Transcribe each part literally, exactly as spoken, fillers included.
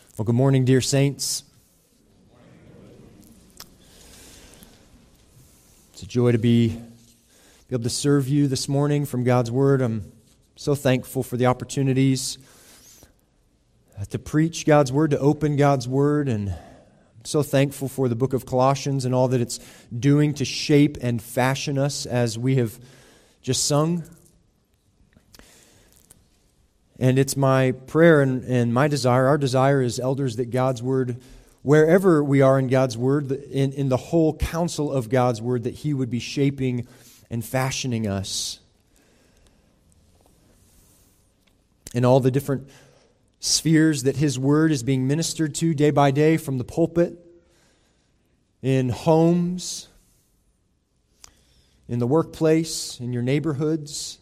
Well, good morning, dear saints. It's a joy to be, be able to serve you this morning from God's Word. I'm so thankful for the opportunities to preach God's Word, to open God's Word, and I'm so thankful for the book of Colossians and all that it's doing to shape and fashion us as we have just sung. And it's my prayer and, and my desire, our desire as elders, that God's Word, wherever we are in God's Word, in, in the whole counsel of God's Word, that He would be shaping and fashioning us in all the different spheres that His Word is being ministered to day by day from the pulpit, in homes, in the workplace, in your neighborhoods.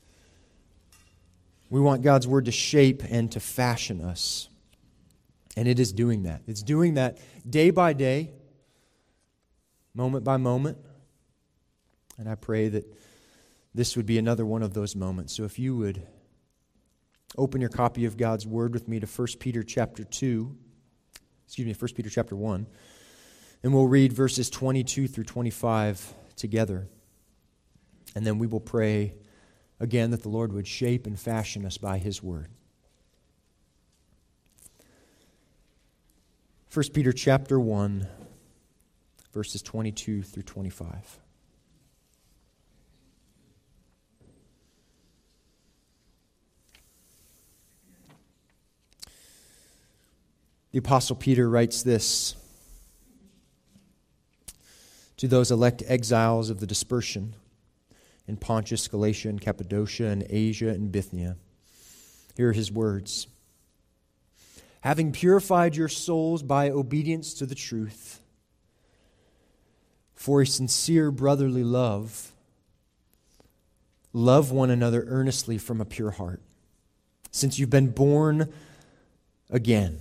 We want God's Word to shape and to fashion us. And it is doing that. It's doing that day by day, moment by moment. And I pray that this would be another one of those moments. So if you would open your copy of God's Word with me to First Peter chapter two, excuse me, First Peter chapter one, and we'll read verses twenty-two through twenty-five together. And then we will pray again that the Lord would shape and fashion us by His Word. First Peter chapter one, verses twenty-two through twenty-five. The Apostle Peter writes this to those elect exiles of the dispersion in Pontus, Galatia, and Cappadocia, and Asia, and Bithynia. Here are his words. Having purified your souls by obedience to the truth, for a sincere brotherly love, love one another earnestly from a pure heart, since you've been born again,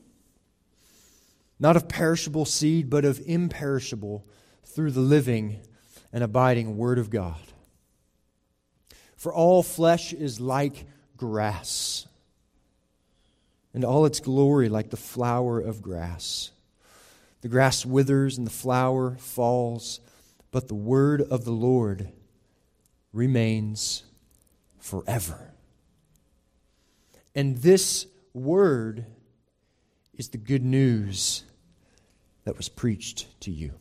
not of perishable seed, but of imperishable, through the living and abiding Word of God. For all flesh is like grass, and all its glory like the flower of grass. The grass withers and the flower falls, but the word of the Lord remains forever. And this word is the good news that was preached to you.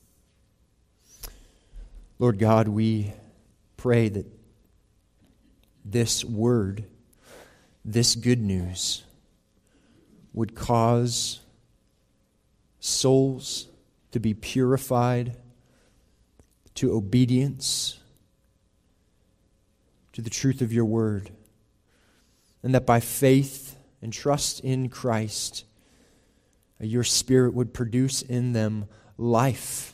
Lord God, we pray that this word, this good news, would cause souls to be purified to obedience to the truth of your word, and that by faith and trust in Christ, your Spirit would produce in them life.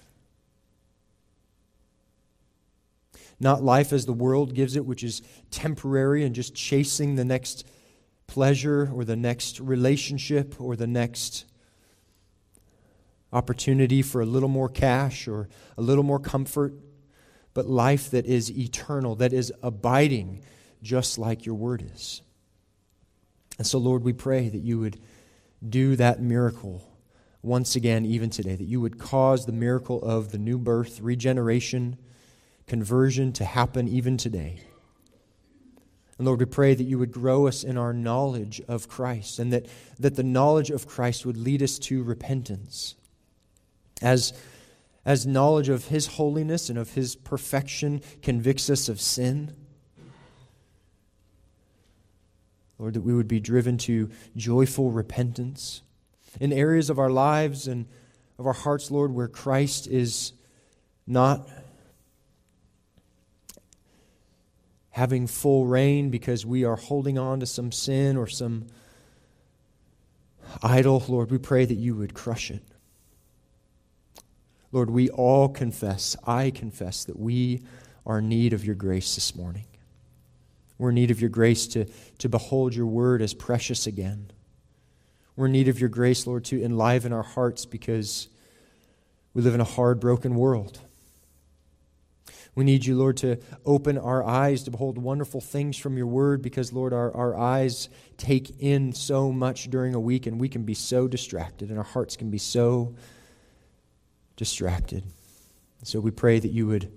Not life as the world gives it, which is temporary and just chasing the next pleasure or the next relationship or the next opportunity for a little more cash or a little more comfort, but life that is eternal, that is abiding, just like your word is. And so, Lord, we pray that you would do that miracle once again, even today, that you would cause the miracle of the new birth, regeneration, conversion to happen even today. And Lord, we pray that you would grow us in our knowledge of Christ, and that, that the knowledge of Christ would lead us to repentance. As, as knowledge of His holiness and of His perfection convicts us of sin, Lord, that we would be driven to joyful repentance in areas of our lives and of our hearts, Lord, where Christ is not having full reign because we are holding on to some sin or some idol. Lord, we pray that you would crush it. Lord, we all confess, I confess, that we are in need of your grace this morning. We're in need of your grace to, to behold your word as precious again. We're in need of your grace, Lord, to enliven our hearts because we live in a hard, broken world. We need you, Lord, to open our eyes to behold wonderful things from your word because, Lord, our, our eyes take in so much during a week and we can be so distracted and our hearts can be so distracted. So we pray that you would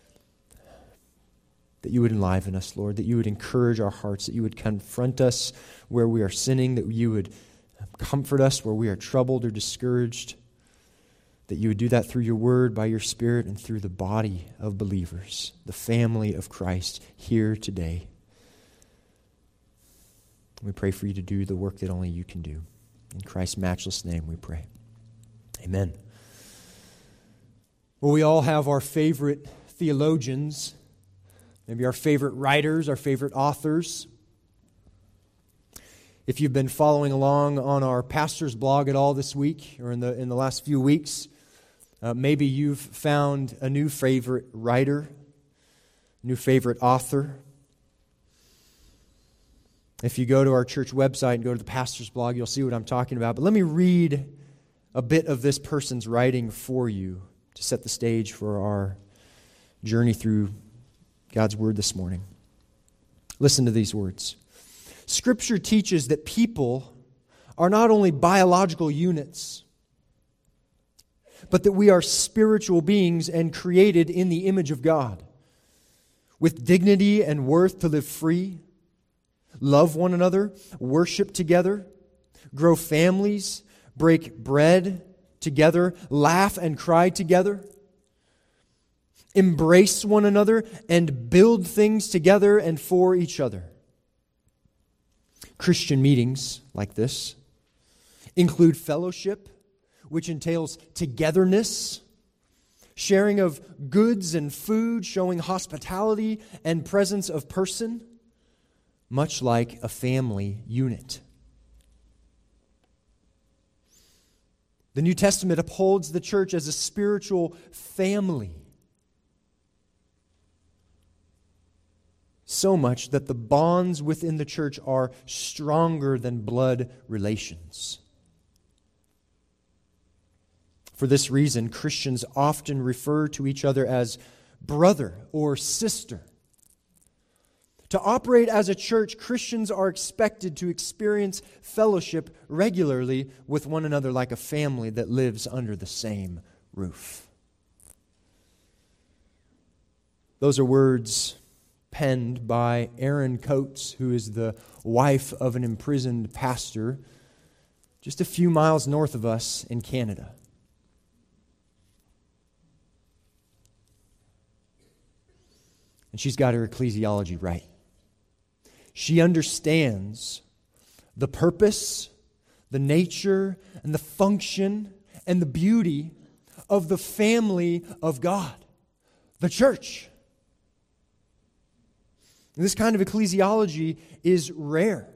that you would enliven us, Lord, that you would encourage our hearts, that you would confront us where we are sinning, that you would comfort us where we are troubled or discouraged, that you would do that through your word, by your Spirit, and through the body of believers, the family of Christ here today. We pray for you to do the work that only you can do. In Christ's matchless name we pray. Amen. Well, we all have our favorite theologians, maybe our favorite writers, our favorite authors. If you've been following along on our pastor's blog at all this week or in the in the last few weeks, uh, maybe you've found a new favorite writer, new favorite author. If you go to our church website and go to the pastor's blog, you'll see what I'm talking about. But let me read a bit of this person's writing for you to set the stage for our journey through God's Word this morning. Listen to these words. Scripture teaches that people are not only biological units, but that we are spiritual beings and created in the image of God, with dignity and worth to live free, love one another, worship together, grow families, break bread together, laugh and cry together, embrace one another, and build things together and for each other. Christian meetings like this include fellowship, which entails togetherness, sharing of goods and food, showing hospitality and presence of person, much like a family unit. The New Testament upholds the church as a spiritual family. So much that the bonds within the church are stronger than blood relations. For this reason, Christians often refer to each other as brother or sister. To operate as a church, Christians are expected to experience fellowship regularly with one another like a family that lives under the same roof. Those are words penned by Erin Coates, who is the wife of an imprisoned pastor just a few miles north of us in Canada. And she's got her ecclesiology right. She understands the purpose, the nature, and the function, and the beauty of the family of God, the church. And this kind of ecclesiology is rare.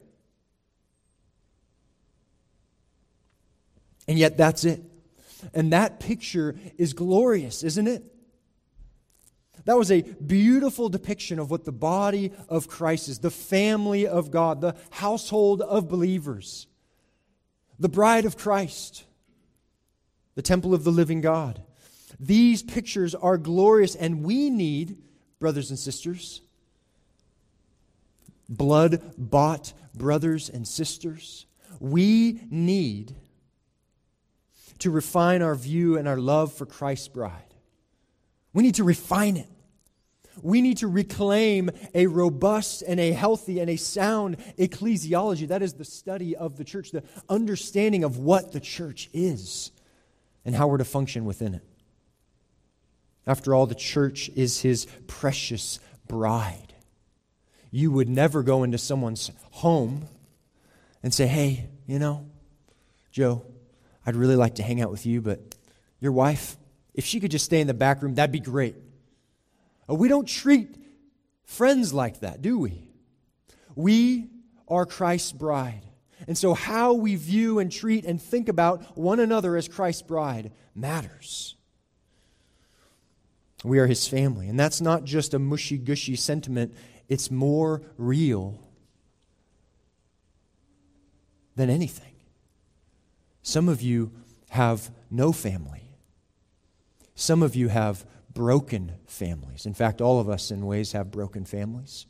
And yet that's it. And that picture is glorious, isn't it? That was a beautiful depiction of what the body of Christ is, the family of God, the household of believers, the bride of Christ, the temple of the living God. These pictures are glorious, and we need, brothers and sisters, blood-bought brothers and sisters, we need to refine our view and our love for Christ's bride. We need to refine it. We need to reclaim a robust and a healthy and a sound ecclesiology. That is the study of the church, the understanding of what the church is and how we're to function within it. After all, the church is His precious bride. You would never go into someone's home and say, hey, you know, Joe, I'd really like to hang out with you, but your wife, if she could just stay in the back room, that'd be great. We don't treat friends like that, do we? We are Christ's bride. And so how we view and treat and think about one another as Christ's bride matters. We are His family. And that's not just a mushy-gushy sentiment. It's more real than anything. Some of you have no family. Some of you have broken families. In fact, all of us in ways have broken families.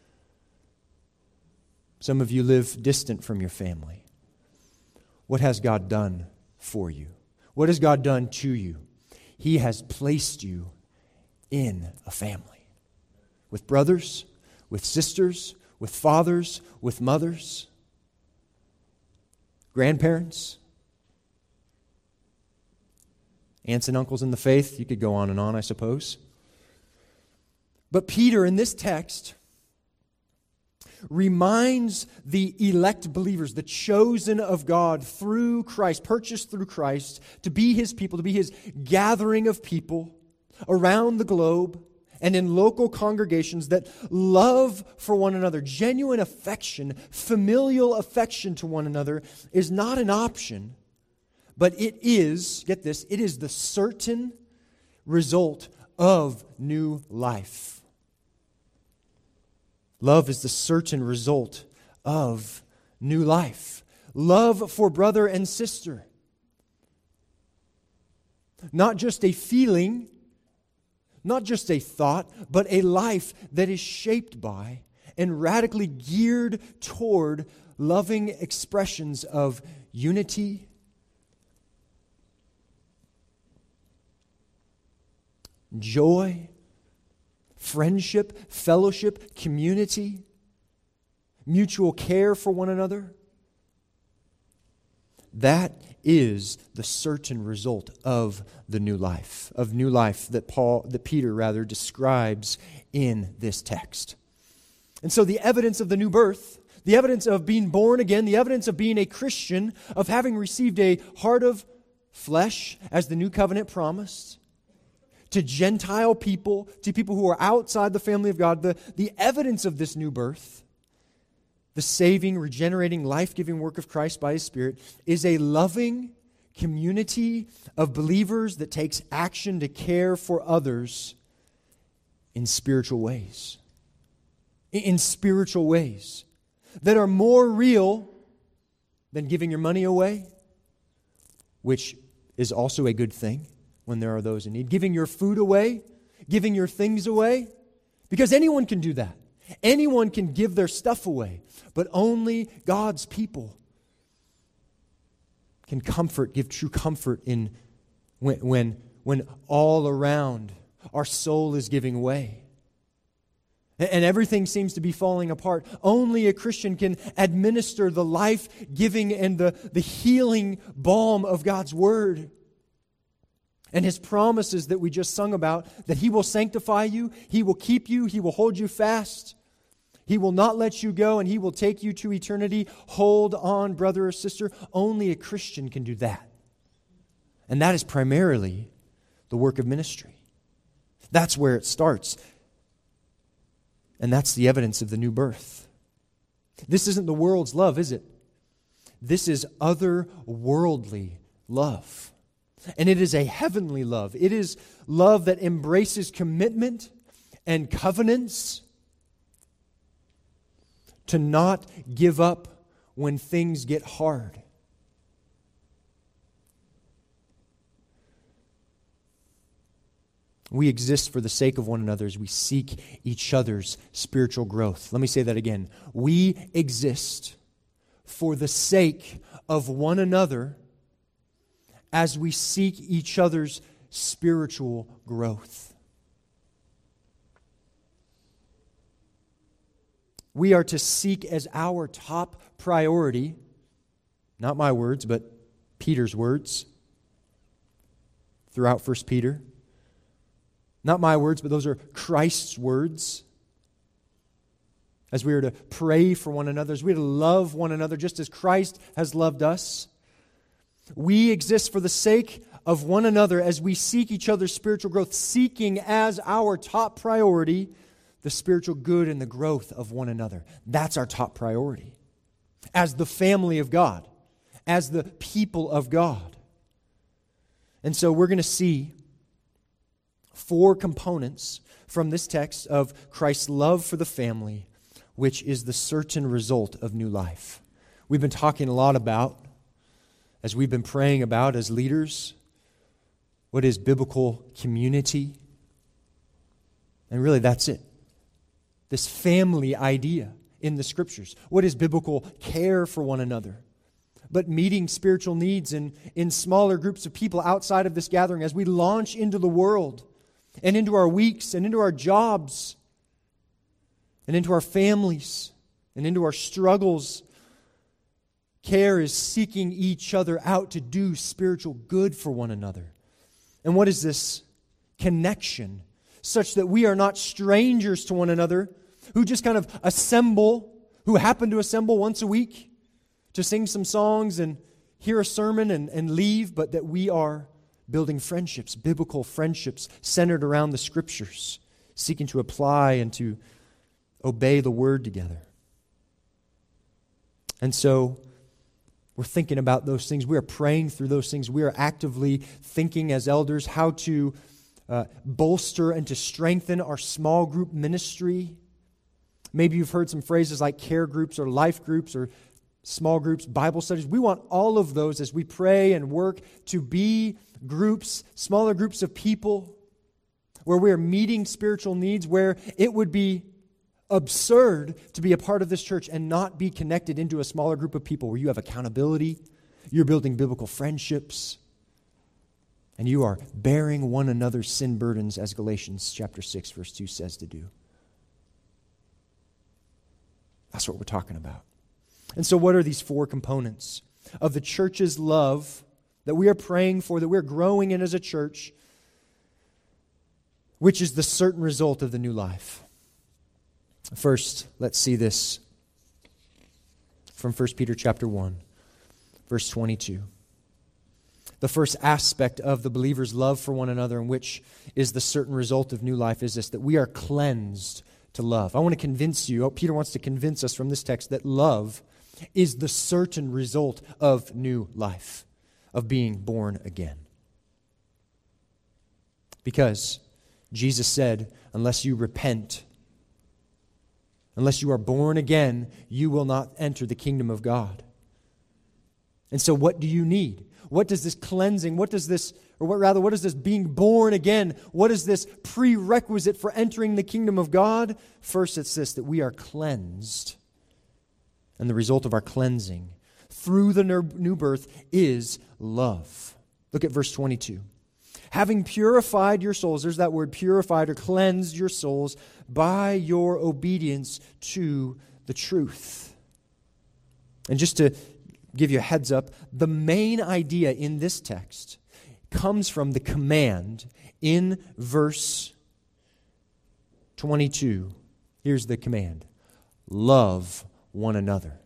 Some of you live distant from your family. What has God done for you? What has God done to you? He has placed you in a family with brothers, with sisters, with fathers, with mothers, grandparents, aunts and uncles in the faith. You could go on and on, I suppose. But Peter, in this text, reminds the elect believers, the chosen of God through Christ, purchased through Christ, to be His people, to be His gathering of people around the globe and in local congregations, that love for one another, genuine affection, familial affection to one another is not an option, but it is, get this, it is the certain result of new life. Love is the certain result of new life. Love for brother and sister. Not just a feeling, not just a thought, but a life that is shaped by and radically geared toward loving expressions of unity, joy, friendship, fellowship, community, mutual care for one another. That is the certain result of the new life, of new life that Paul, that Peter rather describes in this text. And so the evidence of the new birth, the evidence of being born again, the evidence of being a Christian, of having received a heart of flesh as the new covenant promised, to Gentile people, to people who are outside the family of God, the, the evidence of this new birth, the saving, regenerating, life-giving work of Christ by His Spirit, is a loving community of believers that takes action to care for others in spiritual ways. In spiritual ways that are more real than giving your money away, which is also a good thing when there are those in need. Giving your food away, giving your things away, because anyone can do that. Anyone can give their stuff away, but only God's people can comfort, give true comfort in when, when, when all around our soul is giving way and everything seems to be falling apart. Only a Christian can administer the life-giving and the, the healing balm of God's Word and His promises that we just sung about, that He will sanctify you, He will keep you, He will hold you fast, He will not let you go, and He will take you to eternity. Hold on, brother or sister. Only a Christian can do that. And that is primarily the work of ministry. That's where it starts. And that's the evidence of the new birth. This isn't the world's love, is it? This is otherworldly love. And it is a heavenly love. It is love that embraces commitment and covenants to not give up when things get hard. We exist for the sake of one another as we seek each other's spiritual growth. Let me say that again. We exist for the sake of one another as we seek each other's spiritual growth. We are to seek as our top priority, not my words, but Peter's words throughout First Peter. Not my words, but those are Christ's words. As we are to pray for one another, as we are to love one another just as Christ has loved us. We exist for the sake of one another as we seek each other's spiritual growth, seeking as our top priority the spiritual good and the growth of one another. That's our top priority. As the family of God, as the people of God. And so we're going to see four components from this text of Christ's love for the family, which is the certain result of new life. We've been talking a lot about, as we've been praying about as leaders, what is biblical community? And really, that's it. This family idea in the Scriptures. What is biblical care for one another? But meeting spiritual needs in, in smaller groups of people outside of this gathering as we launch into the world and into our weeks and into our jobs and into our families and into our struggles. Care is seeking each other out to do spiritual good for one another. And what is this? Connection, such that we are not strangers to one another who just kind of assemble, who happen to assemble once a week to sing some songs and hear a sermon and, and leave, but that we are building friendships, biblical friendships centered around the Scriptures, seeking to apply and to obey the Word together. And so we're thinking about those things. We are praying through those things. We are actively thinking as elders how to uh, bolster and to strengthen our small group ministry. Maybe you've heard some phrases like care groups or life groups or small groups, Bible studies. We want all of those as we pray and work to be groups, smaller groups of people where we are meeting spiritual needs, where it would be absurd to be a part of this church and not be connected into a smaller group of people where you have accountability, you're building biblical friendships, and you are bearing one another's sin burdens, as Galatians chapter six, verse two says to do. That's what we're talking about. And so what are these four components of the church's love that we are praying for, that we're growing in as a church, which is the certain result of the new life? First, let's see this from First Peter chapter one, verse twenty-two. The first aspect of the believer's love for one another, and which is the certain result of new life, is this, that we are cleansed to love. I want to convince you, oh, Peter wants to convince us from this text that love is the certain result of new life, of being born again. Because Jesus said, unless you repent, unless you are born again, you will not enter the kingdom of God. And so what do you need? What does this cleansing, what does this, or what rather, what is this being born again? What is this prerequisite for entering the kingdom of God? First, it's this, that we are cleansed. And the result of our cleansing through the new birth is love. Look at verse twenty-two. Having purified your souls, there's that word purified or cleansed your souls by your obedience to the truth. And just to give you a heads up, the main idea in this text comes from the command in verse twenty-two. Here's the command. Love one another.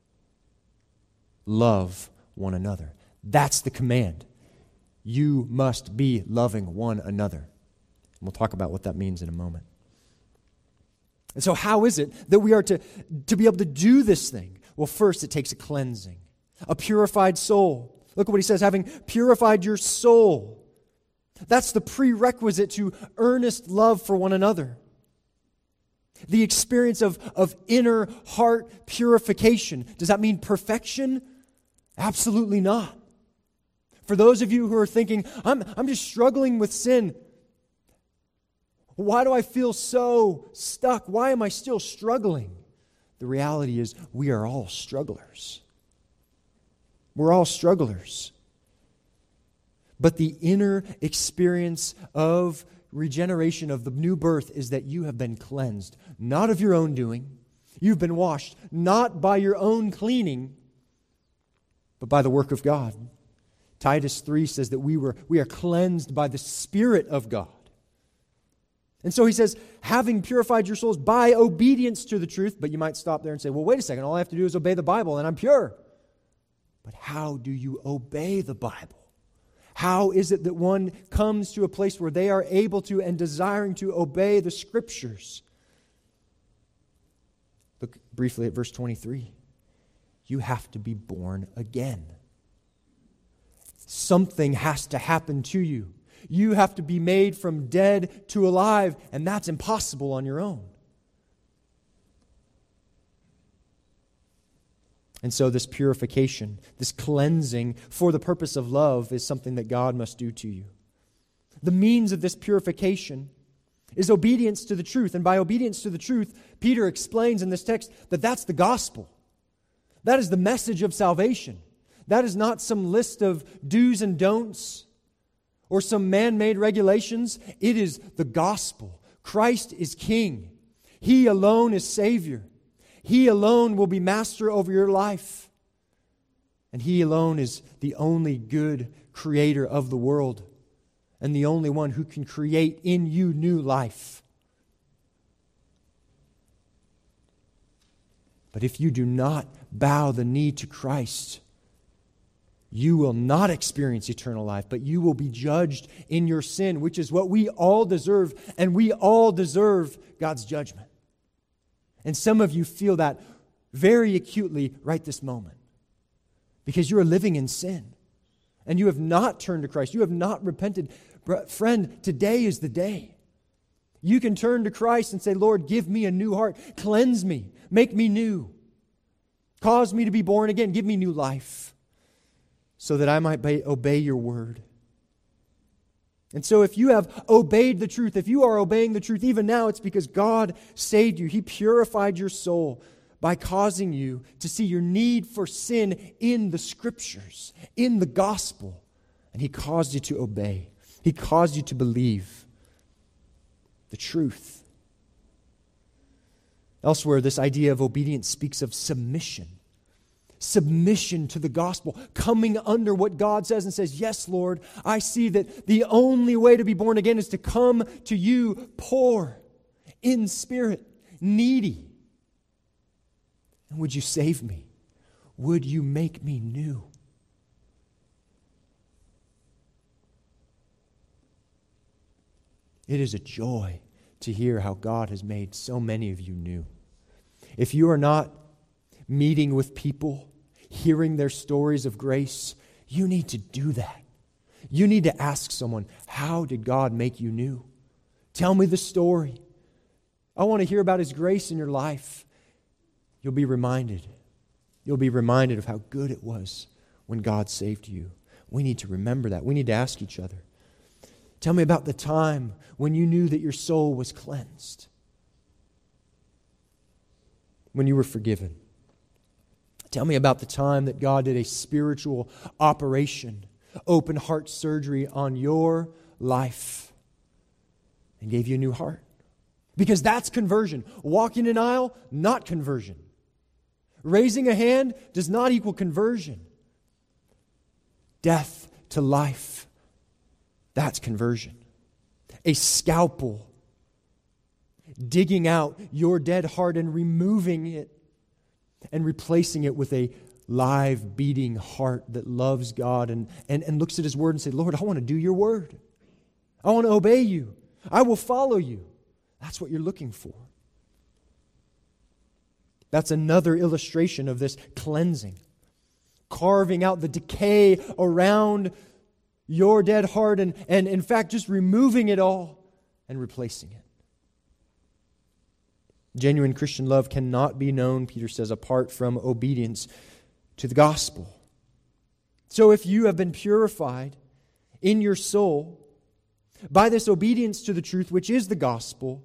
Love one another. That's the command. You must be loving one another. And we'll talk about what that means in a moment. And so how is it that we are to, to be able to do this thing? Well, first it takes a cleansing, a purified soul. Look at what he says, having purified your soul. That's the prerequisite to earnest love for one another. The experience of, of inner heart purification. Does that mean perfection? Absolutely not. For those of you who are thinking, I'm, I'm just struggling with sin. Why do I feel so stuck? Why am I still struggling? The reality is we are all strugglers. We're all strugglers. But the inner experience of regeneration, of the new birth, is that you have been cleansed, not of your own doing. You've been washed, not by your own cleaning, but by the work of God. Titus three says that we were we are cleansed by the Spirit of God. And so he says, having purified your souls by obedience to the truth, but you might stop there and say, well, wait a second, all I have to do is obey the Bible and I'm pure. But how do you obey the Bible? How is it that one comes to a place where they are able to and desiring to obey the Scriptures? Look briefly at verse twenty-three. You have to be born again. Something has to happen to you. You have to be made from dead to alive, and that's impossible on your own. And so this purification, this cleansing for the purpose of love is something that God must do to you. The means of this purification is obedience to the truth. And by obedience to the truth, Peter explains in this text that that's the gospel. That is the message of salvation. That is not some list of do's and don'ts or some man-made regulations. It is the gospel. Christ is King. He alone is Savior. He alone will be master over your life. And He alone is the only good creator of the world and the only one who can create in you new life. But if you do not bow the knee to Christ, you will not experience eternal life, but you will be judged in your sin, which is what we all deserve, and we all deserve God's judgment. And some of you feel that very acutely right this moment because you are living in sin and you have not turned to Christ. You have not repented. Friend, today is the day. You can turn to Christ and say, Lord, give me a new heart. Cleanse me. Make me new. Cause me to be born again. Give me new life so that I might obey your word. And so if you have obeyed the truth, if you are obeying the truth even now, it's because God saved you. He purified your soul by causing you to see your need for sin in the Scriptures, in the gospel. And He caused you to obey. He caused you to believe the truth. Elsewhere, this idea of obedience speaks of submission. Submission to the gospel, coming under what God says and says, yes, Lord, I see that the only way to be born again is to come to you poor, in spirit, needy. And would you save me? Would you make me new? It is a joy to hear how God has made so many of you new. If you are not meeting with people, hearing their stories of grace, you need to do that. You need to ask someone, how did God make you new? Tell me the story. I want to hear about His grace in your life. You'll be reminded. You'll be reminded of how good it was when God saved you. We need to remember that. We need to ask each other. Tell me about the time when you knew that your soul was cleansed, when you were forgiven. Tell me about the time that God did a spiritual operation, open heart surgery on your life and gave you a new heart. Because that's conversion. Walking an aisle, not conversion. Raising a hand does not equal conversion. Death to life, that's conversion. A scalpel, digging out your dead heart and removing it and replacing it with a live, beating heart that loves God and, and, and looks at His word and says, Lord, I want to do your word. I want to obey you. I will follow you. That's what you're looking for. That's another illustration of this cleansing. Carving out the decay around your dead heart and, and in fact, just removing it all and replacing it. Genuine Christian love cannot be known, Peter says, apart from obedience to the gospel. So if you have been purified in your soul by this obedience to the truth, which is the gospel,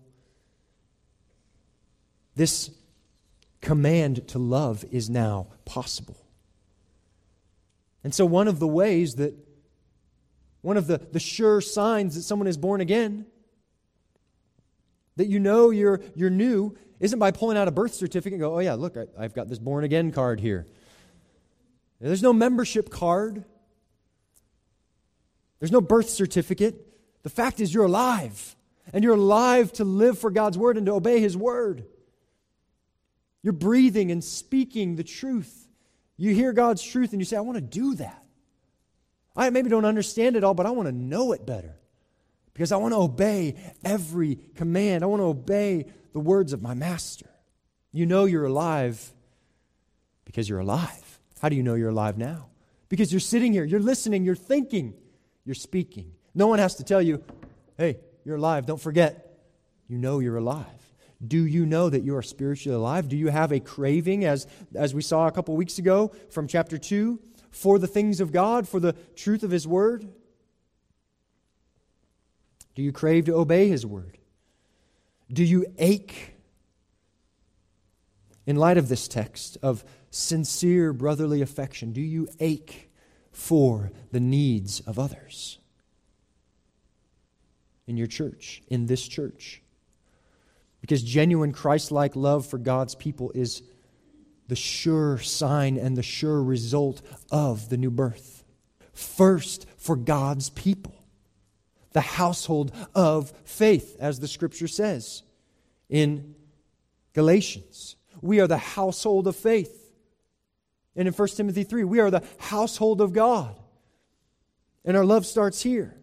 this command to love is now possible. And so one of the ways that, one of the, the sure signs that someone is born again, that you know you're you're new, isn't by pulling out a birth certificate and go, oh yeah, look, I, I've got this born again card here. There's no membership card. There's no birth certificate. The fact is you're alive. And you're alive to live for God's word and to obey His word. You're breathing and speaking the truth. You hear God's truth and you say, I want to do that. I maybe don't understand it all, but I want to know it better. Because I want to obey every command. I want to obey the words of my master. You know you're alive because you're alive. How do you know you're alive now? Because you're sitting here, you're listening, you're thinking, you're speaking. No one has to tell you, hey, you're alive, don't forget. You know you're alive. Do you know that you are spiritually alive? Do you have a craving, as, as we saw a couple weeks ago from chapter two, for the things of God, for the truth of His word? Do you crave to obey His word? Do you ache, in light of this text, of sincere brotherly affection? Do you ache for the needs of others in your church, in this church? Because genuine Christ-like love for God's people is the sure sign and the sure result of the new birth. First, for God's people, the household of faith, as the Scripture says in Galatians. We are the household of faith. And in First Timothy three, we are the household of God. And our love starts here.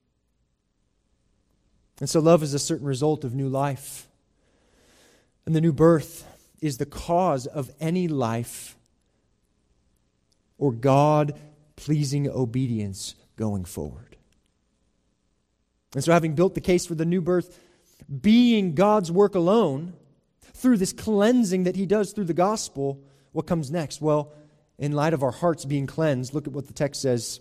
And so love is a certain result of new life. And the new birth is the cause of any life or God-pleasing obedience going forward. And so having built the case for the new birth being God's work alone, through this cleansing that He does through the gospel, what comes next? Well, in light of our hearts being cleansed, look at what the text says.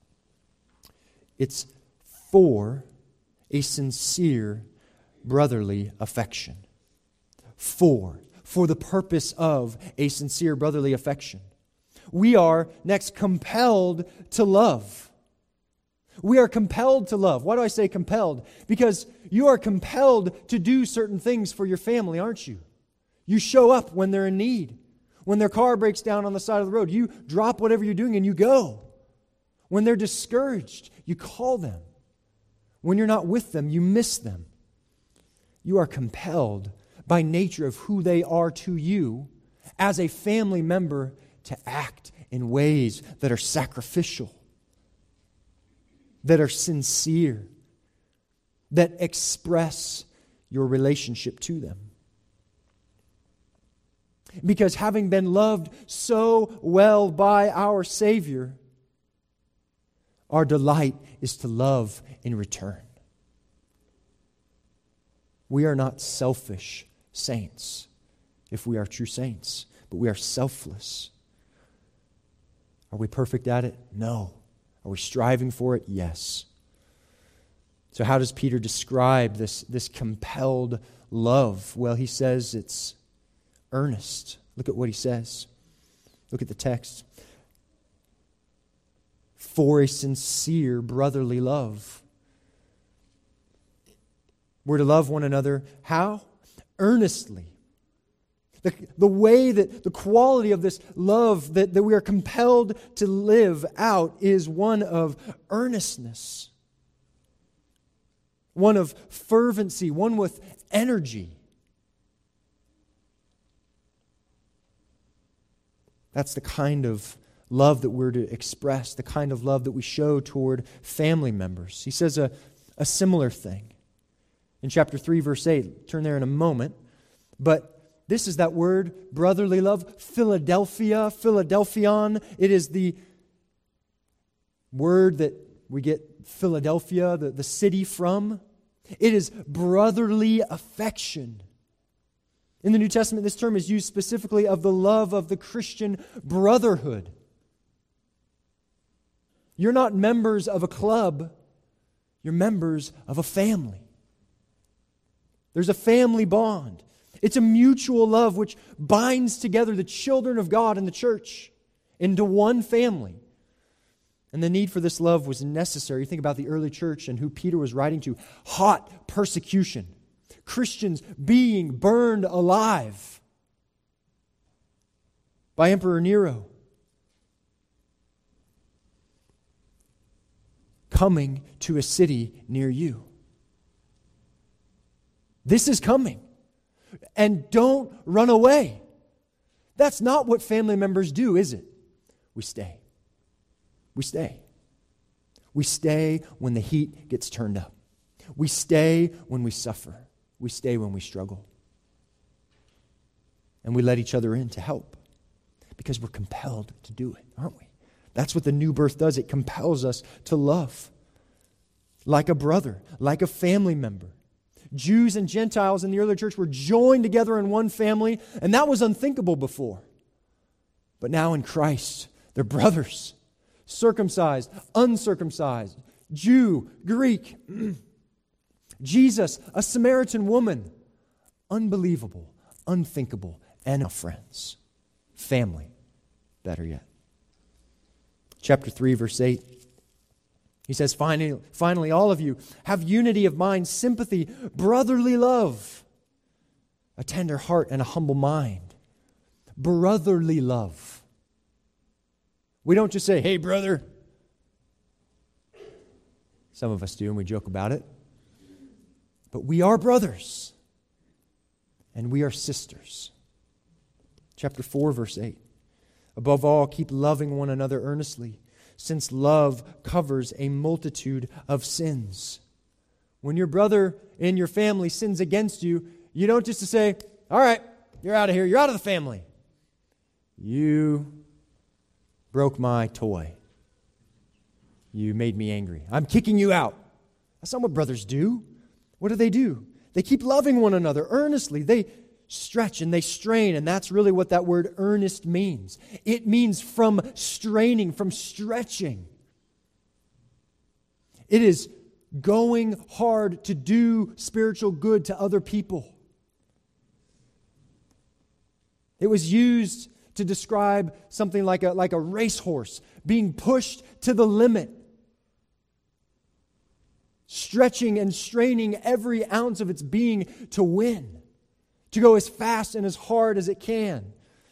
It's for a sincere brotherly affection. For, for the purpose of a sincere brotherly affection. We are, next, compelled to love. We are compelled to love. Why do I say compelled? Because you are compelled to do certain things for your family, aren't you? You show up when they're in need. When their car breaks down on the side of the road, you drop whatever you're doing and you go. When they're discouraged, you call them. When you're not with them, you miss them. You are compelled by nature of who they are to you as a family member to act in ways that are sacrificial, that are sincere, that express your relationship to them. Because having been loved so well by our Savior, our delight is to love in return. We are not selfish saints, if we are true saints, but we are selfless. Are we perfect at it? No. Are we striving for it? Yes. So how does Peter describe this, this compelled love? Well, he says it's earnest. Look at what he says. Look at the text. For a sincere brotherly love. We're to love one another. How? Earnestly. The, the way that, the quality of this love that, that we are compelled to live out is one of earnestness. One of fervency, one with energy. That's the kind of love that we're to express, the kind of love that we show toward family members. He says a, a similar thing in chapter three, verse eight. Turn there in a moment. But this is that word, brotherly love, Philadelphia, Philadelphion. It is the word that we get Philadelphia, the, the city, from. It is brotherly affection. In the New Testament, this term is used specifically of the love of the Christian brotherhood. You're not members of a club. You're members of a family. There's a family bond. It's a mutual love which binds together the children of God and the church into one family. And the need for this love was necessary. Think about the early church and who Peter was writing to. Hot persecution. Christians being burned alive by Emperor Nero. Coming to a city near you. This is coming. And don't run away. That's not what family members do, is it? We stay. We stay. We stay when the heat gets turned up. We stay when we suffer. We stay when we struggle. And we let each other in to help. Because we're compelled to do it, aren't we? That's what the new birth does. It compels us to love. Like a brother, like a family member. Jews and Gentiles in the early church were joined together in one family, and that was unthinkable before. But now in Christ, they're brothers. Circumcised, uncircumcised, Jew, Greek. Jesus, a Samaritan woman, Unbelievable, unthinkable, and our friends. Family, better yet. Chapter three, verse eight. He says, finally, finally, all of you have unity of mind, sympathy, brotherly love, a tender heart, and a humble mind. Brotherly love. We don't just say, hey, brother. Some of us do, and we joke about it. But we are brothers, and we are sisters. Chapter four, verse eight. Above all, keep loving one another earnestly, since love covers a multitude of sins. When your brother in your family sins against you, you don't just say, all right, you're out of here, you're out of the family. You broke my toy. You made me angry. I'm kicking you out. That's not what brothers do. What do they do? They keep loving one another earnestly. They stretch and they strain, and that's really what that word earnest means. It means from straining, from stretching. It is going hard to do spiritual good to other people. It was used to describe something like a, like a racehorse being pushed to the limit, stretching and straining every ounce of its being to win, to go as fast and as hard as it can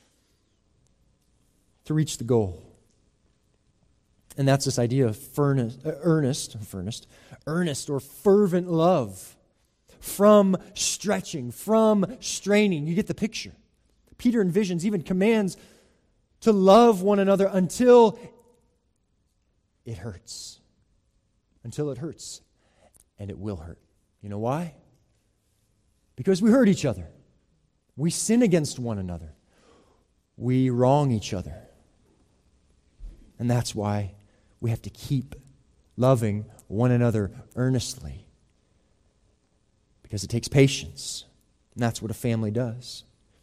to reach the goal. And that's this idea of furnace, uh, earnest, earnest, earnest or fervent love from stretching, from straining. You get the picture. Peter envisions, even commands to love one another until it hurts. Until it hurts. And it will hurt. You know why? Because we hurt each other. We sin against one another. We wrong each other. And that's why we have to keep loving one another earnestly. Because it takes patience. And that's what a family does.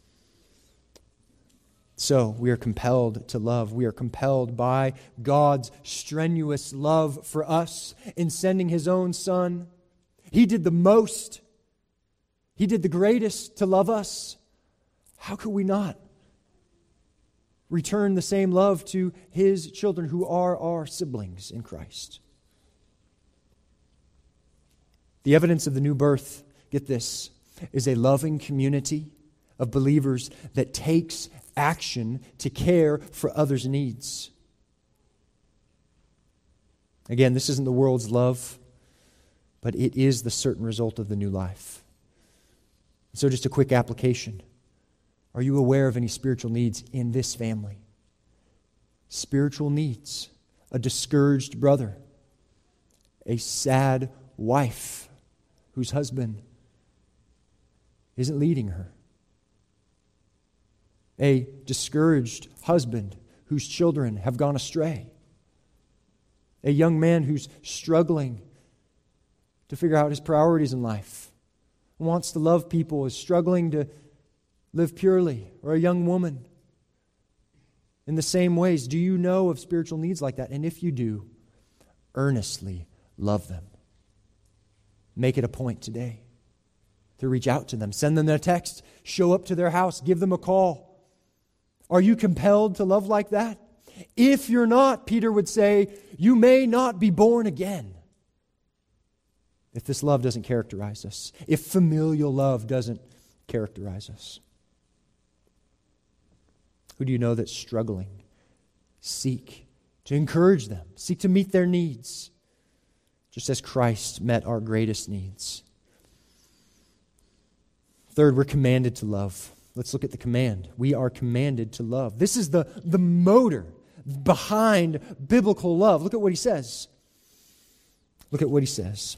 So we are compelled to love. We are compelled by God's strenuous love for us in sending His own Son. He did the most. He did the greatest to love us. How could we not return the same love to His children who are our siblings in Christ? The evidence of the new birth, get this, is a loving community of believers that takes action to care for others' needs. Again, this isn't the world's love, but it is the certain result of the new life. So just a quick application. Are you aware of any spiritual needs in this family? Spiritual needs. A discouraged brother. A sad wife whose husband isn't leading her. A discouraged husband whose children have gone astray. A young man who's struggling to figure out his priorities in life. Wants to love people, is struggling to live purely. Or a young woman. In the same ways, do you know of spiritual needs like that? And if you do, earnestly love them. Make it a point today to reach out to them. Send them a text. Show up to their house. Give them a call. Are you compelled to love like that? If you're not, Peter would say, you may not be born again. If this love doesn't characterize us. If familial love doesn't characterize us. Who do you know that's struggling? Seek to encourage them. Seek to meet their needs. Just as Christ met our greatest needs. Third, we're commanded to love. Let's look at the command. We are commanded to love. This is the, the motor behind biblical love. Look at what he says. Look at what he says.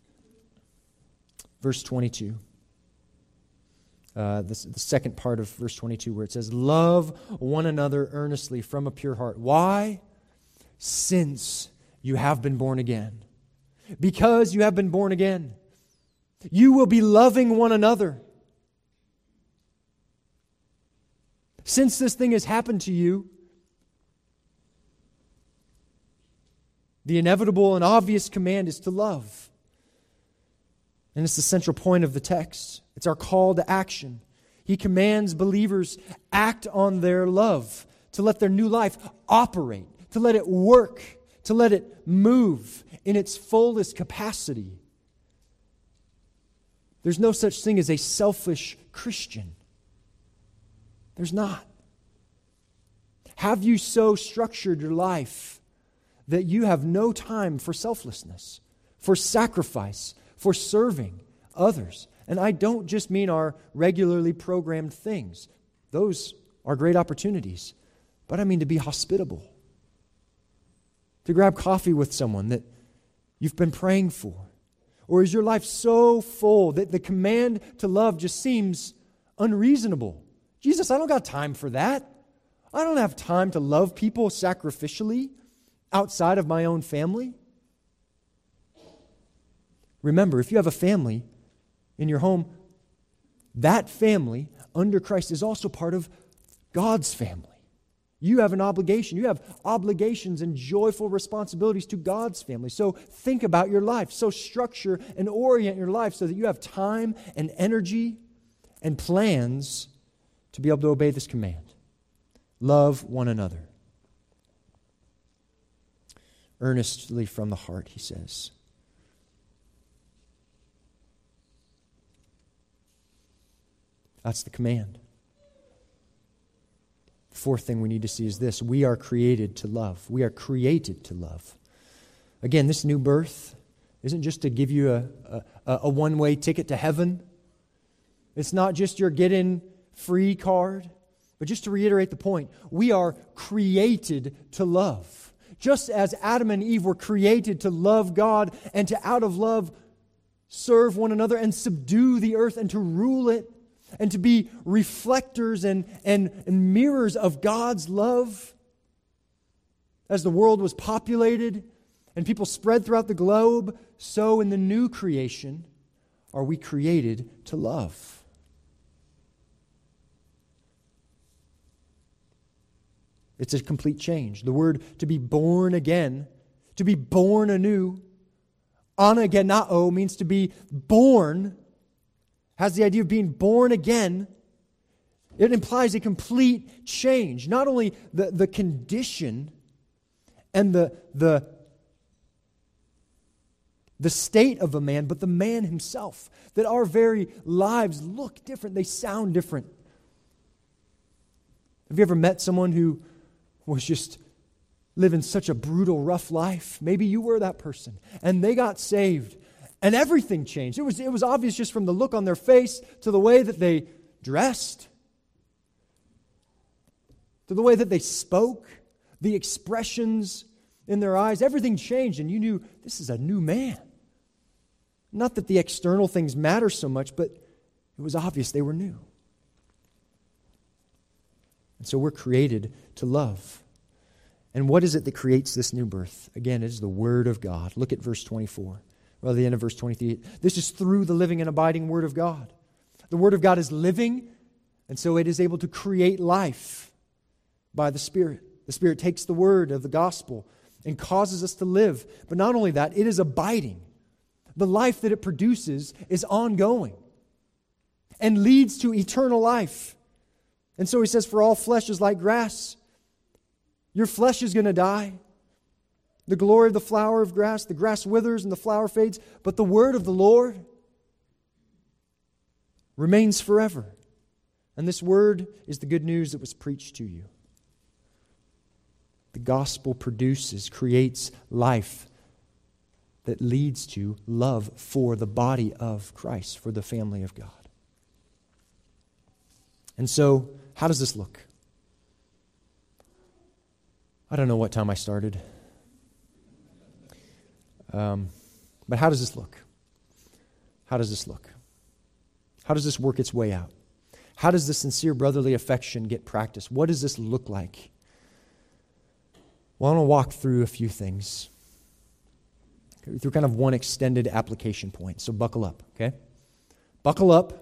Verse twenty-two. Uh, this, the second part of verse twenty-two where it says, love one another earnestly from a pure heart. Why? Since you have been born again. Because you have been born again. You will be loving one another. Since this thing has happened to you, the inevitable and obvious command is to love. And it's the central point of the text. It's our call to action. He commands believers act on their love, to let their new life operate, to let it work, to let it move in its fullest capacity. There's no such thing as a selfish Christian. There's not. Have you so structured your life that you have no time for selflessness, for sacrifice, for serving others? And I don't just mean our regularly programmed things. Those are great opportunities. But I mean to be hospitable, to grab coffee with someone that you've been praying for. Or is your life so full that the command to love just seems unreasonable? Jesus, I don't got time for that. I don't have time to love people sacrificially outside of my own family. Remember, if you have a family in your home, that family under Christ is also part of God's family. You have an obligation. You have obligations and joyful responsibilities to God's family. So think about your life. So structure and orient your life so that you have time and energy and plans to be able to obey this command. Love one another. Earnestly from the heart, he says. That's the command. The fourth thing we need to see is this. We are created to love. We are created to love. Again, this new birth isn't just to give you a, a, a one-way ticket to heaven. It's not just your get-in-free card. But just to reiterate the point, we are created to love. Just as Adam and Eve were created to love God and to, out of love, serve one another and subdue the earth and to rule it, and to be reflectors and, and, and mirrors of God's love. As the world was populated and people spread throughout the globe, so in the new creation are we created to love. It's a complete change. The word to be born again, to be born anew, anagenao means to be born, has the idea of being born again. It implies a complete change. Not only the, the condition and the, the, the state of a man, but the man himself. That our very lives look different. They sound different. Have you ever met someone who was just living such a brutal, rough life? Maybe you were that person. And they got saved. And everything changed. It was, it was obvious just from the look on their face to the way that they dressed, to the way that they spoke, the expressions in their eyes. Everything changed, and you knew this is a new man. Not that the external things matter so much, but it was obvious they were new. And so we're created to love. And what is it that creates this new birth? Again, it is the Word of God. Look at verse twenty-four. Well, the end of verse twenty-three. This is through the living and abiding Word of God. The Word of God is living, and so it is able to create life by the Spirit. The Spirit takes the Word of the gospel and causes us to live. But not only that, it is abiding. The life that it produces is ongoing and leads to eternal life. And so he says, for all flesh is like grass. Your flesh is going to die. The glory of the flower of grass, the grass withers and the flower fades, but the word of the Lord remains forever. And this word is the good news that was preached to you. The gospel produces, creates life that leads to love for the body of Christ, for the family of God. And so, how does this look? I don't know what time I started. Um, but how does this look? How does this look? How does this work its way out? How does the sincere brotherly affection get practiced? What does this look like? Well, I want to walk through a few things. Through kind of one extended application point. So buckle up, okay? Buckle up.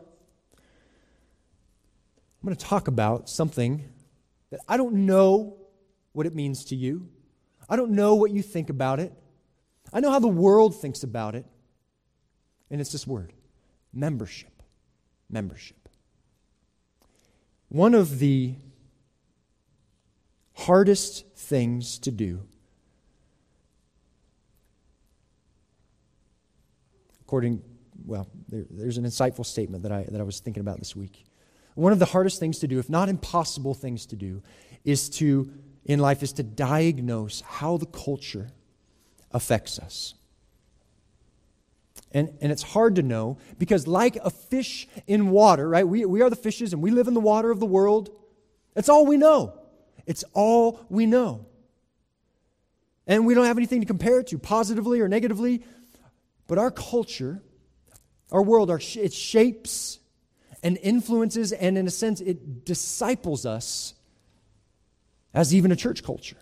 I'm going to talk about something that I don't know what it means to you. I don't know what you think about it. I know how the world thinks about it. And it's this word, membership. membership. One of the hardest things to do, according, well, there, there's an insightful statement that I that I was thinking about this week. One of the hardest things to do, if not impossible things to do, is to, in life, is to diagnose how the culture affects us. And, and it's hard to know because like a fish in water, right? We, we are the fishes and we live in the water of the world. That's all we know. It's all we know. And we don't have anything to compare it to, positively or negatively. But our culture, our world, our, it shapes and influences, and in a sense, it disciples us as even a church culture.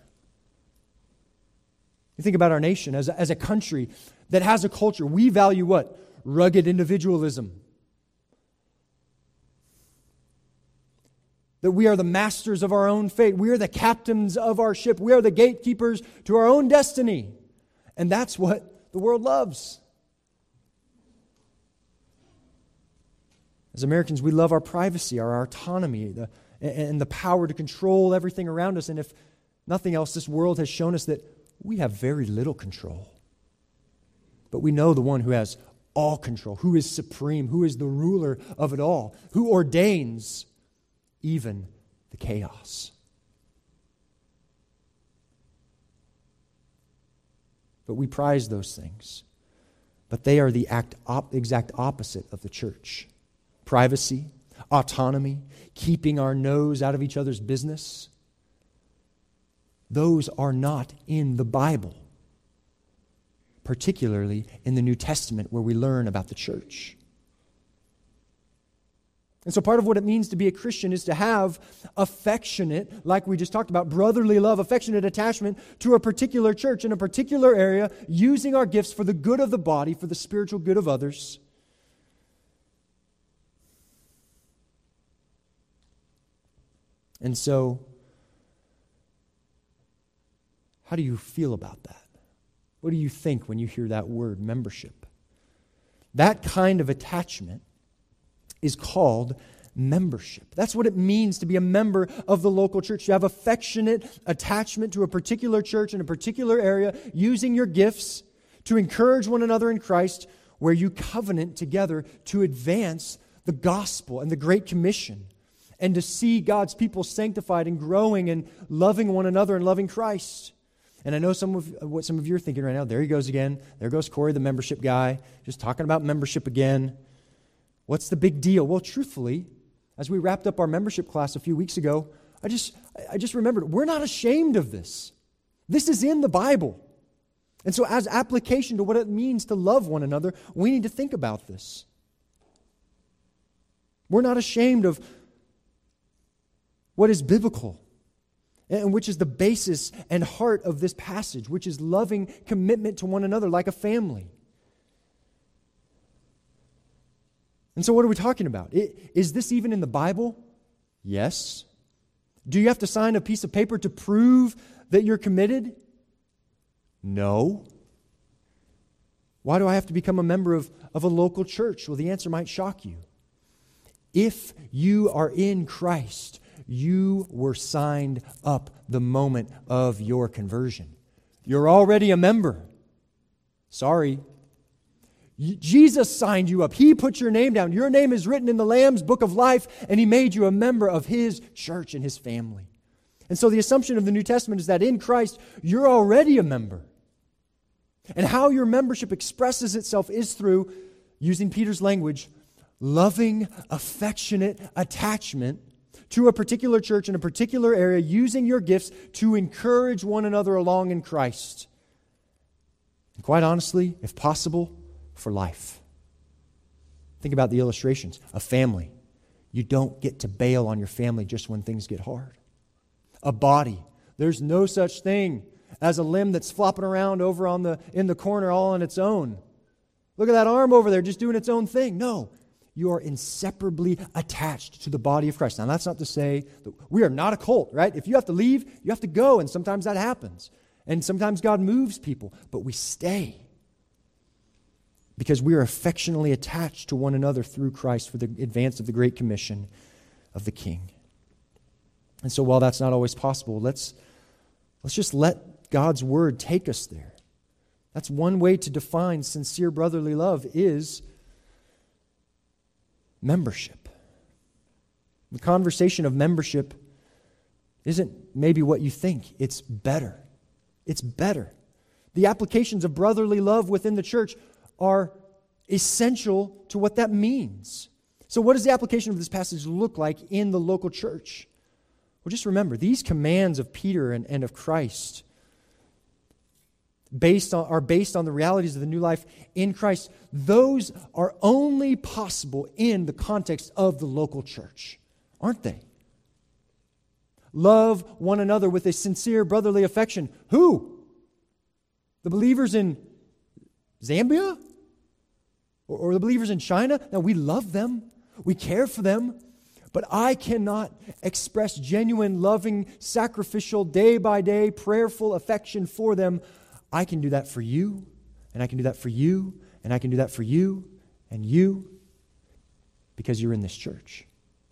You think about our nation as a, as a country that has a culture. We value what? Rugged individualism. That we are the masters of our own fate. We are the captains of our ship. We are the gatekeepers to our own destiny. And that's what the world loves. As Americans, we love our privacy, our autonomy, the, and the power to control everything around us. And if nothing else, this world has shown us that we have very little control. But we know the one who has all control, who is supreme, who is the ruler of it all, who ordains even the chaos. But we prize those things. But they are the act op- exact opposite of the church. Privacy, autonomy, keeping our nose out of each other's business. Those are not in the Bible, particularly in the New Testament where we learn about the church. And so part of what it means to be a Christian is to have affectionate, like we just talked about, brotherly love, affectionate attachment to a particular church in a particular area, using our gifts for the good of the body, for the spiritual good of others. And so, how do you feel about that? What do you think when you hear that word, membership? That kind of attachment is called membership. That's what it means to be a member of the local church. You have affectionate attachment to a particular church in a particular area, using your gifts to encourage one another in Christ, where you covenant together to advance the gospel and the Great Commission, and to see God's people sanctified and growing and loving one another and loving Christ. And I know some of what some of you are thinking right now. There he goes again. There goes Corey, the membership guy, just talking about membership again. What's the big deal? Well, truthfully, as we wrapped up our membership class a few weeks ago, I just I just remembered, we're not ashamed of this. This is in the Bible. And so as application to what it means to love one another, we need to think about this. We're not ashamed of what is biblical, and which is the basis and heart of this passage, which is loving commitment to one another like a family. And so what are we talking about? Is this even in the Bible? Yes. Do you have to sign a piece of paper to prove that you're committed? No. Why do I have to become a member of, of a local church? Well, the answer might shock you. If you are in Christ, you were signed up the moment of your conversion. You're already a member. Sorry. Jesus signed you up. He put your name down. Your name is written in the Lamb's book of life, and He made you a member of His church and His family. And so the assumption of the New Testament is that in Christ, you're already a member. And how your membership expresses itself is through, using Peter's language, loving, affectionate attachment to a particular church in a particular area, using your gifts to encourage one another along in Christ. And quite honestly, if possible, for life. Think about the illustrations. A family. You don't get to bail on your family just when things get hard. A body. There's no such thing as a limb that's flopping around over on the in the corner all on its own. Look at that arm over there just doing its own thing. No. You are inseparably attached to the body of Christ. Now, that's not to say that we are not a cult, right? If you have to leave, you have to go, and sometimes that happens. And sometimes God moves people, but we stay. because we are affectionately attached to one another through Christ for the advance of the Great Commission of the King. And so while that's not always possible, let's, let's just let God's Word take us there. That's one way to define sincere brotherly love is membership. The conversation of membership isn't maybe what you think. It's better. It's better. The applications of brotherly love within the church are essential to what that means. So what does the application of this passage look like in the local church? Well, just remember, these commands of Peter and, and of Christ based on, are based on the realities of the new life in Christ. Those are only possible in the context of the local church, aren't they? Love one another with a sincere brotherly affection. Who? The believers in Zambia? Or, or the believers in China? Now, we love them. We care for them. But I cannot express genuine, loving, sacrificial, day-by-day, prayerful affection for them. I can do that for you, and I can do that for you, and I can do that for you, and you, because you're in this church.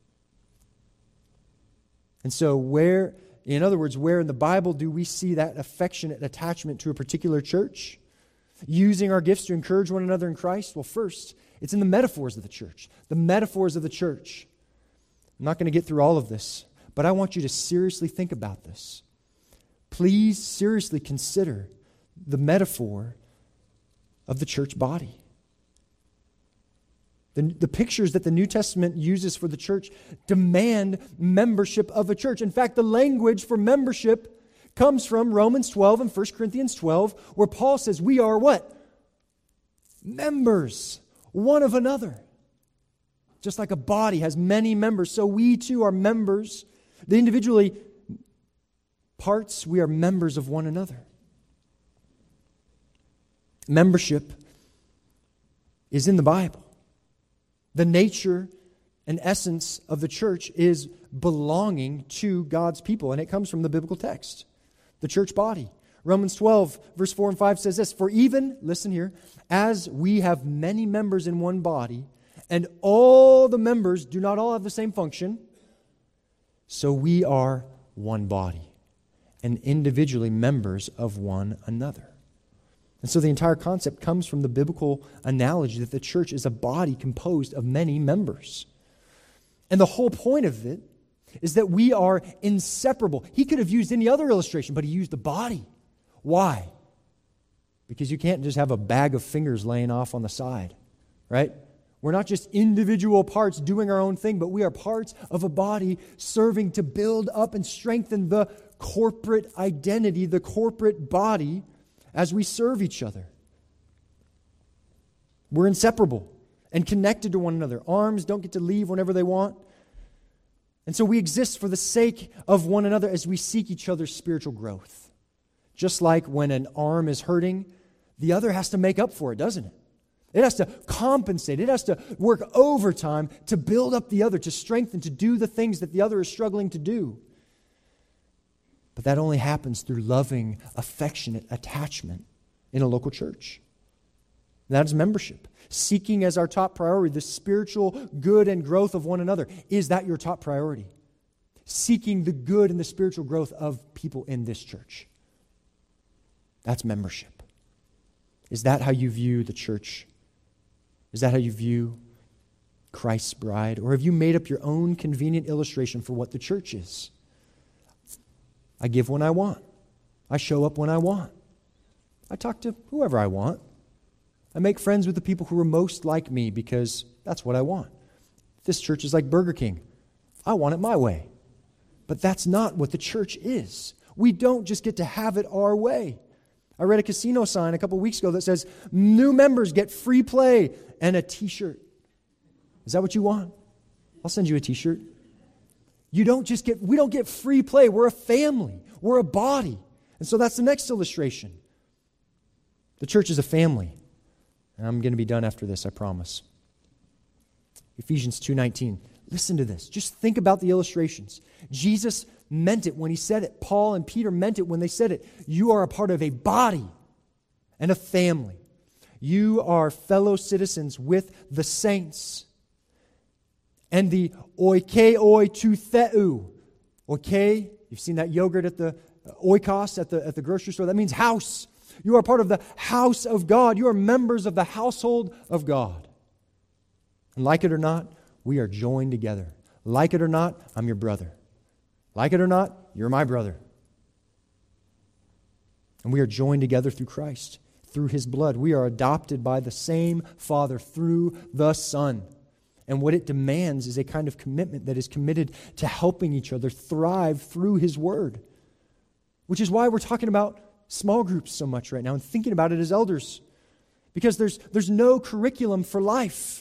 And so where, in other words, where in the Bible do we see that affectionate attachment to a particular church? Using our gifts to encourage one another in Christ? Well, first, it's in the metaphors of the church. The metaphors of the church. I'm not going to get through all of this, but I want you to seriously think about this. Please seriously consider the metaphor of the church body. The, the pictures that the New Testament uses for the church demand membership of a church. In fact, the language for membership comes from Romans twelve and First Corinthians twelve, where Paul says we are what? Members one of another. Just like a body has many members, so we too are members. The individually parts, we are members of one another. Membership is in the Bible. The nature and essence of the church is belonging to God's people, and it comes from the biblical text, the church body. Romans twelve, verse four and five says this, "For even," listen here, "as we have many members in one body, and all the members do not all have the same function, so we are one body, and individually members of one another." And so the entire concept comes from the biblical analogy that the church is a body composed of many members. And the whole point of it is that we are inseparable. He could have used any other illustration, but he used the body. Why? Because you can't just have a bag of fingers laying off on the side, right? We're not just individual parts doing our own thing, but we are parts of a body serving to build up and strengthen the corporate identity, the corporate body, as we serve each other. We're inseparable and connected to one another. Arms don't get to leave whenever they want. And so we exist for the sake of one another as we seek each other's spiritual growth. Just like when an arm is hurting, the other has to make up for it, doesn't it? It has to compensate. It has to work overtime to build up the other, to strengthen, to do the things that the other is struggling to do. But that only happens through loving, affectionate attachment in a local church. That is membership. Seeking as our top priority the spiritual good and growth of one another. Is that your top priority? Seeking the good and the spiritual growth of people in this church. That's membership. Is that how you view the church? Is that how you view Christ's bride? Or have you made up your own convenient illustration for what the church is? I give when I want. I show up when I want. I talk to whoever I want. I make friends with the people who are most like me because that's what I want. This church is like Burger King. I want it my way. But that's not what the church is. We don't just get to have it our way. I read a casino sign a couple weeks ago that says, new members get free play and a t-shirt. Is that what you want? I'll send you a t-shirt. You don't just get, we don't get free play. We're a family. We're a body. And so that's the next illustration. The church is a family. And I'm going to be done after this, I promise. Ephesians two nineteen. Listen to this. Just think about the illustrations. Jesus meant it when he said it. Paul and Peter meant it when they said it. You are a part of a body and a family. You are fellow citizens with the saints. And the oikeoi tu theu. Oike, you've seen that yogurt at the oikos at the, at the grocery store. That means house. You are part of the house of God. You are members of the household of God. And like it or not, we are joined together. Like it or not, I'm your brother. Like it or not, you're my brother. And we are joined together through Christ, through His blood. We are adopted by the same Father through the Son. And what it demands is a kind of commitment that is committed to helping each other thrive through His Word. Which is why we're talking about small groups so much right now and thinking about it as elders. Because there's, there's no curriculum for life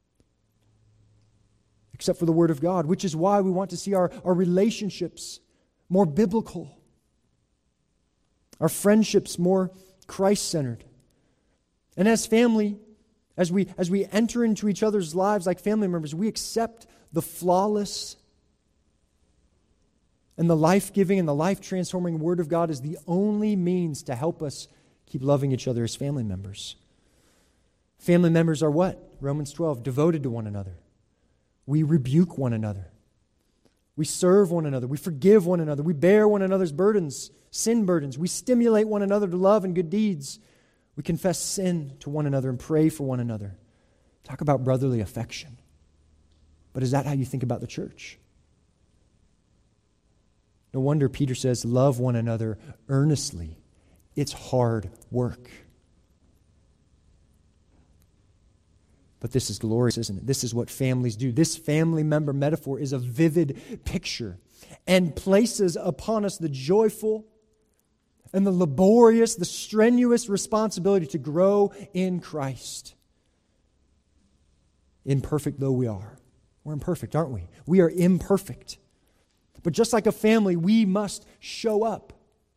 except for the Word of God, which is why we want to see our, our relationships more biblical, our friendships more Christ-centered. And as family, as we, as we enter into each other's lives like family members, we accept the flawless and the life-giving and the life-transforming Word of God as the only means to help us keep loving each other as family members. Family members are what? Romans twelve, devoted to one another. We rebuke one another. We serve one another. We forgive one another. We bear one another's burdens, sin burdens. We stimulate one another to love and good deeds. We confess sin to one another and pray for one another. Talk about brotherly affection. But is that how you think about the church? No wonder Peter says, love one another earnestly. It's hard work. But this is glorious, isn't it? This is what families do. This family member metaphor is a vivid picture and places upon us the joyful and the laborious, the strenuous responsibility to grow in Christ. Imperfect though we are. We're imperfect, aren't we? We are imperfect. But just like a family, we must show up.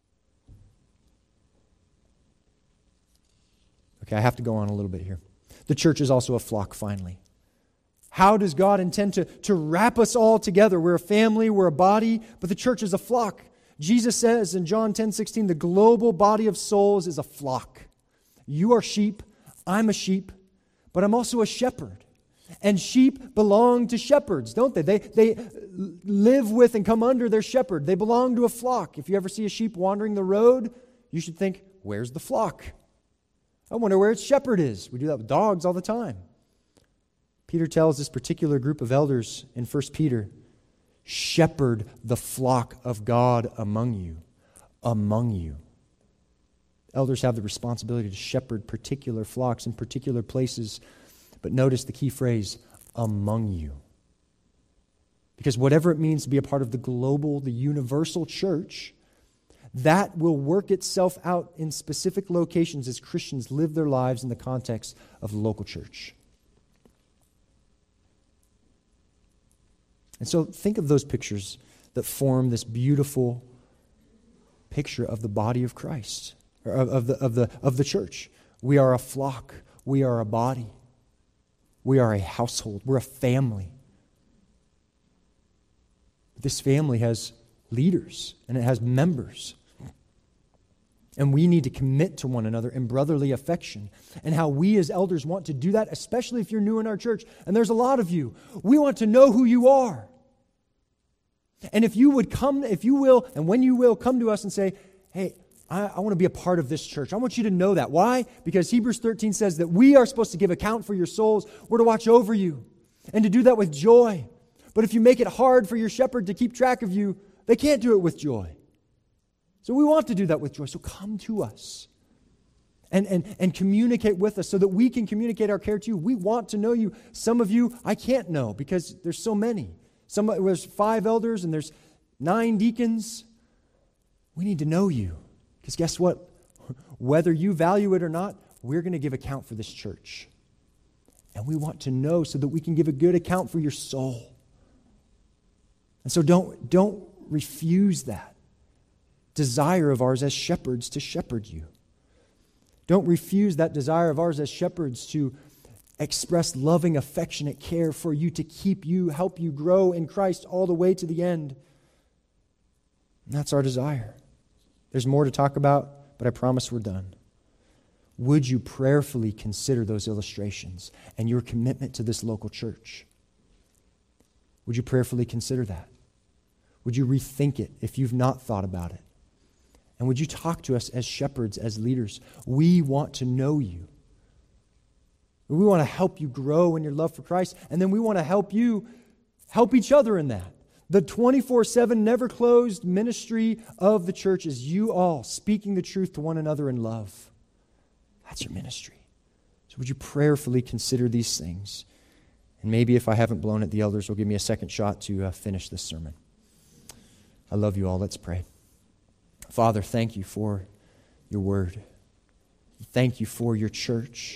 Okay, I have to go on a little bit here. The church is also a flock, finally. How does God intend to, to wrap us all together? We're a family, we're a body, but the church is a flock. Jesus says in John ten sixteen, the global body of souls is a flock. You are sheep, I'm a sheep, but I'm also a shepherd. And sheep belong to shepherds, don't they? They they live with and come under their shepherd. They belong to a flock. If you ever see a sheep wandering the road, you should think, where's the flock? I wonder where its shepherd is. We do that with dogs all the time. Peter tells this particular group of elders in First Peter, shepherd the flock of God among you. Among you. Elders have the responsibility to shepherd particular flocks in particular places. But notice the key phrase, among you. Because whatever it means to be a part of the global, the universal church, that will work itself out in specific locations as Christians live their lives in the context of the local church. And so think of those pictures that form this beautiful picture of the body of Christ, or of, of, the, of, the, of the church. We are a flock. We are a body. We are a household. We're a family. This family has leaders and it has members. And we need to commit to one another in brotherly affection. And how we as elders want to do that, especially if you're new in our church, and there's a lot of you, we want to know who you are. And if you would come, if you will, and when you will, come to us and say, hey, I, I want to be a part of this church. I want you to know that. Why? Because Hebrews thirteen says that we are supposed to give account for your souls. We're to watch over you and to do that with joy. But if you make it hard for your shepherd to keep track of you, they can't do it with joy. So we want to do that with joy. So come to us and, and, and communicate with us so that we can communicate our care to you. We want to know you. Some of you I can't know because there's so many. Some, there's five elders and there's nine deacons. We need to know you. Because guess what? Whether you value it or not, we're going to give account for this church. And we want to know so that we can give a good account for your soul. And so don't, don't refuse that desire of ours as shepherds to shepherd you. Don't refuse that desire of ours as shepherds to express loving, affectionate care for you, to keep you, help you grow in Christ all the way to the end. And that's our desire. There's more to talk about, but I promise we're done. would you prayerfully consider those illustrations and your commitment to this local church? Would you prayerfully consider that? Would you rethink it if you've not thought about it? And would you talk to us as shepherds, as leaders? We want to know you. We want to help you grow in your love for Christ, and then we want to help you help each other in that. The twenty-four seven, never closed ministry of the church is you all speaking the truth to one another in love. That's your ministry. So would you prayerfully consider these things? And maybe if I haven't blown it, the elders will give me a second shot to uh, finish this sermon. I love you all. Let's pray. Father, thank you for your word. Thank you for your church.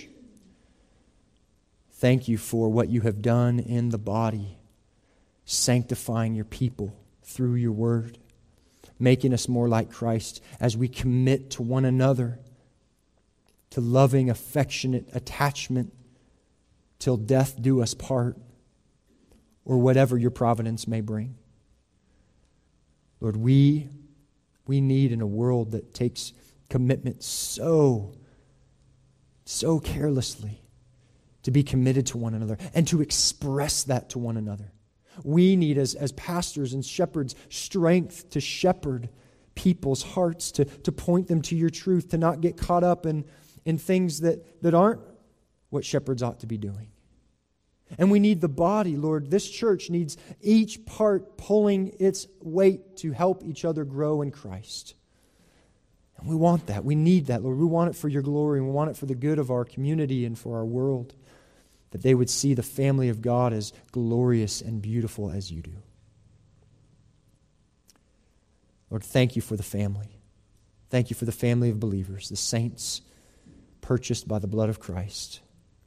Thank you for what you have done in the body, sanctifying your people through your word, making us more like Christ as we commit to one another, to loving, affectionate attachment till death do us part, or whatever your providence may bring. Lord, we, we need in a world that takes commitment so, so carelessly to be committed to one another and to express that to one another. We need, as, as pastors and shepherds, strength to shepherd people's hearts, to, to point them to your truth, to not get caught up in, in things that, that aren't what shepherds ought to be doing. And we need the body, Lord. This church needs each part pulling its weight to help each other grow in Christ. And we want that. We need that, Lord. We want it for your glory, and we want it for the good of our community and for our world, that they would see the family of God as glorious and beautiful as you do. Lord, thank you for the family. Thank you for the family of believers, the saints purchased by the blood of Christ.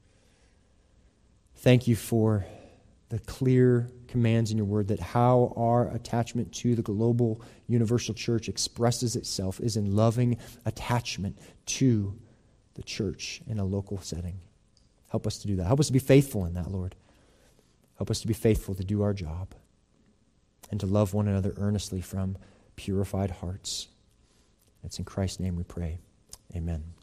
Thank you for the clear commands in your word that how our attachment to the global universal church expresses itself is in loving attachment to the church in a local setting. Help us to do that. Help us to be faithful in that, Lord. Help us to be faithful to do our job and to love one another earnestly from purified hearts. It's in Christ's name we pray. Amen.